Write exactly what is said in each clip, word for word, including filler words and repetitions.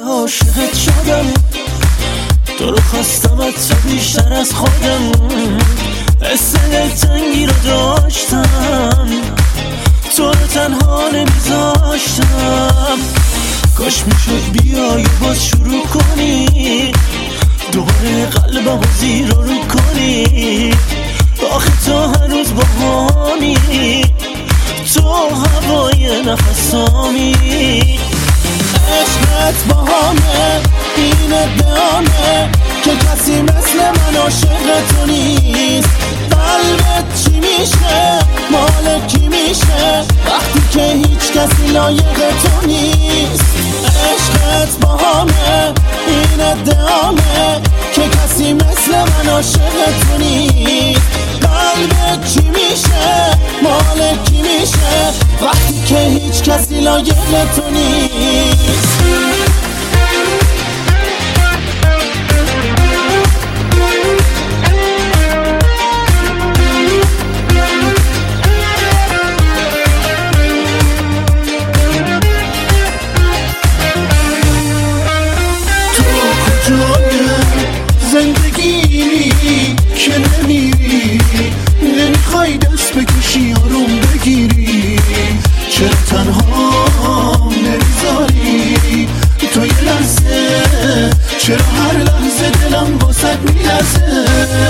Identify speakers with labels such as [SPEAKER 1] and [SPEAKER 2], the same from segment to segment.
[SPEAKER 1] عاشقت شدم، تو رو خواستم از تو بیشتر از خودم، حس دلتنگی رو داشتم، تو رو تنها نمیذاشتم. کاش میشد بیای باز شروع کنی، دوباره قلبم رو زیر رو کنی. آخه تو هنوز با همی، تو هوای نفسامی. عشقت با همه این ادعامه که کسی مثل من عاشق تو نیست. قلبت چی میشه، مال کی میشه وقتی که هیچ کسی لایق تو نیست. عشقت با همه این ادعامه که کسی مثل من عاشق تو نیست. قلبت چی میشه، مال کی میشه وقتی که هیچ کسی لایق تو نیست.
[SPEAKER 2] زندگی که نمیری، نمیخوای دست بکشی آروم بگیری، چرا تنها نمیذاری تو یه لحظه، چرا هر لحظه دلم واسد میلرزه.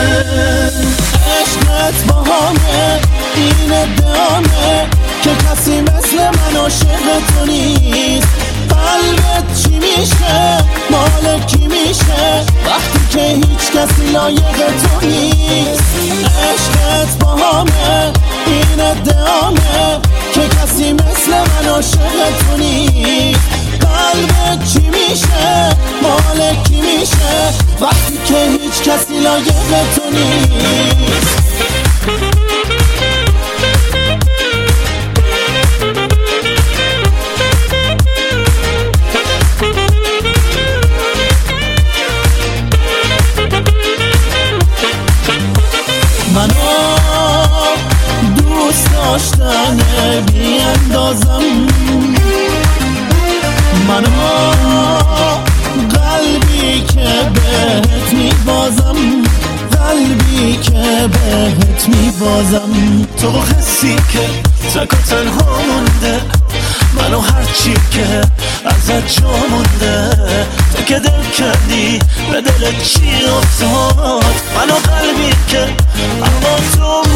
[SPEAKER 1] عشقت با همه این ادعامه که کسی مثل من عاشق تو نیست. قلبت چی میشه، مال کی میشه وقتی که هیچ کسی لایق تو نیست. عشقت با همه این ادعامه که کسی مثل من عاشق تو نیست. قلبت چی میشه، مال کی میشه وقتی که هیچ کسی لایق تو نیست. منو دوست داشتنه بی اندازم، منو قلبی که بهت میبازم، قلبی که بهت میبازم. تو حسی که تک و تنها مونده، منو هرچی که ازت جا مونده، تو که دل کردی به دل چی افتاد. منو قلبی که اما تو